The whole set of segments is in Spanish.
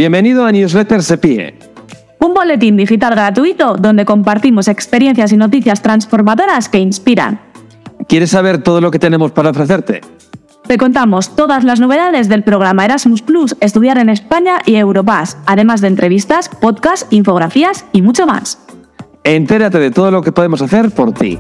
Bienvenido a Newsletter Sepie. Un boletín digital gratuito donde compartimos experiencias y noticias transformadoras que inspiran. ¿Quieres saber todo lo que tenemos para ofrecerte? Te contamos todas las novedades del programa Erasmus Plus, Estudiar en España y Europass, además de entrevistas, podcasts, infografías y mucho más. Entérate de todo lo que podemos hacer por ti.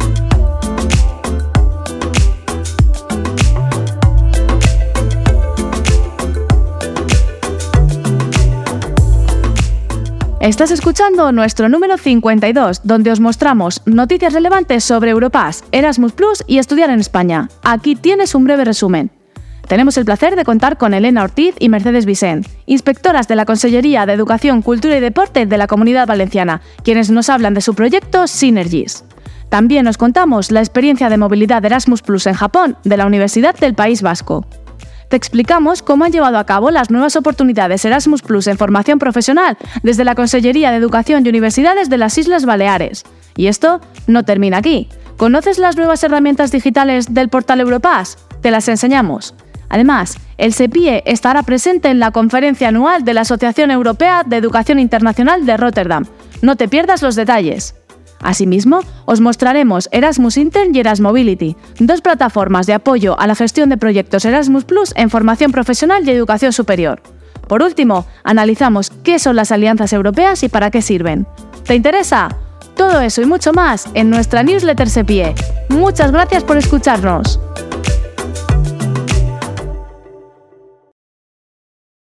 Estás escuchando nuestro número 52, donde os mostramos noticias relevantes sobre Europass, Erasmus Plus y Estudiar en España. Aquí tienes un breve resumen. Tenemos el placer de contar con Elena Ortiz y Mercedes Vicent, inspectoras de la Consellería de Educación, Cultura y Deporte de la Comunidad Valenciana, quienes nos hablan de su proyecto Synergies. También os contamos la experiencia de movilidad de Erasmus Plus en Japón de la Universidad del País Vasco. Te explicamos cómo han llevado a cabo las nuevas oportunidades Erasmus Plus en formación profesional desde la Consellería de Educación y Universidades de las Islas Baleares. Y esto no termina aquí. ¿Conoces las nuevas herramientas digitales del portal Europass? Te las enseñamos. Además, el SEPIE estará presente en la conferencia anual de la Asociación Europea de Educación Internacional de Rotterdam. No te pierdas los detalles. Asimismo, os mostraremos Erasmus Intern y Erasmobility, dos plataformas de apoyo a la gestión de proyectos Erasmus Plus en formación profesional y educación superior. Por último, analizamos qué son las alianzas europeas y para qué sirven. ¿Te interesa? Todo eso y mucho más en nuestra newsletter SEPIE. Muchas gracias por escucharnos.